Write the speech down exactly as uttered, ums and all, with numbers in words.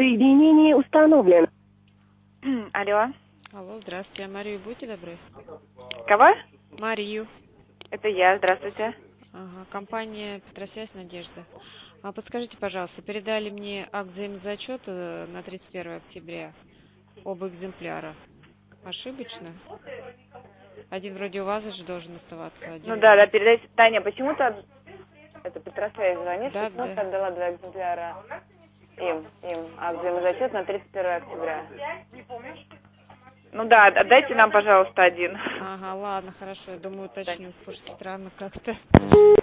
Соединение установлено. Алло. Алло, здравствуйте. Марию будьте добры. Кого? Марию. Это я, здравствуйте. Ага, компания Петросвязь Надежда. А подскажите, пожалуйста, передали мне акт взаимозачета на тридцать первое октября. Оба экземпляра. Ошибочно? Один вроде у вас же должен оставаться, один Ну у да, да, нас. передайте. Таня, почему-то это Петросвязь звонит, Да, почему-то да. отдала два экземпляра им, им, а взаимозачет на тридцать первое октября. Ну да, отдайте нам, пожалуйста, один. Ага, ладно, хорошо. Я думаю, Да. уточню, потому что странно как-то.